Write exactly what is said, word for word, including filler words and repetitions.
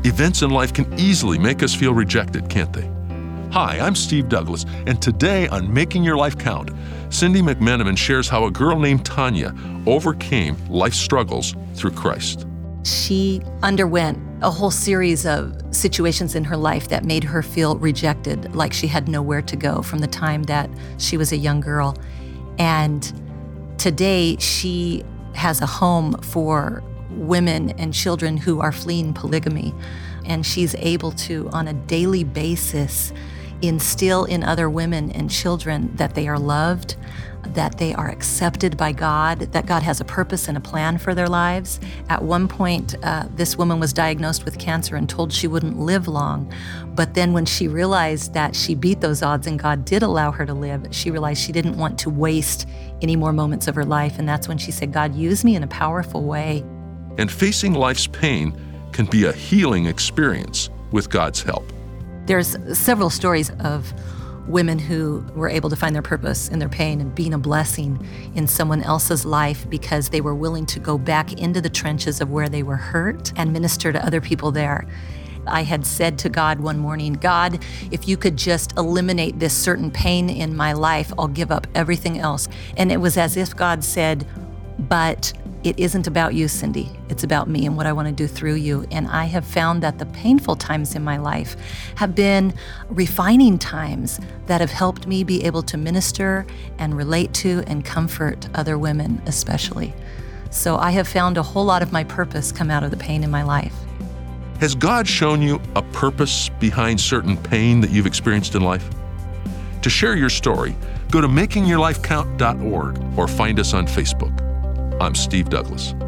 Events in life can easily make us feel rejected, can't they? Hi, I'm Steve Douglas, and today on Making Your Life Count, Cindy McMenamin shares how a girl named Tanya overcame life's struggles through Christ. She underwent a whole series of situations in her life that made her feel rejected, like she had nowhere to go from the time that she was a young girl. And today she has a home for women and children who are fleeing polygamy. And she's able to, on a daily basis, instill in other women and children that they are loved, that they are accepted by God, that God has a purpose and a plan for their lives. At one point, uh, this woman was diagnosed with cancer and told she wouldn't live long. But then when she realized that she beat those odds and God did allow her to live, she realized she didn't want to waste any more moments of her life. And that's when she said, God, use me in a powerful way. And facing life's pain can be a healing experience with God's help. There's several stories of women who were able to find their purpose in their pain and being a blessing in someone else's life because they were willing to go back into the trenches of where they were hurt and minister to other people there. I had said to God one morning, God, if you could just eliminate this certain pain in my life, I'll give up everything else. And it was as if God said, but it isn't about you, Cindy. It's about me and what I want to do through you. And I have found that the painful times in my life have been refining times that have helped me be able to minister and relate to and comfort other women especially. So I have found a whole lot of my purpose come out of the pain in my life. Has God shown you a purpose behind certain pain that you've experienced in life? To share your story, go to making your life count dot org or find us on Facebook. I'm Steve Douglas.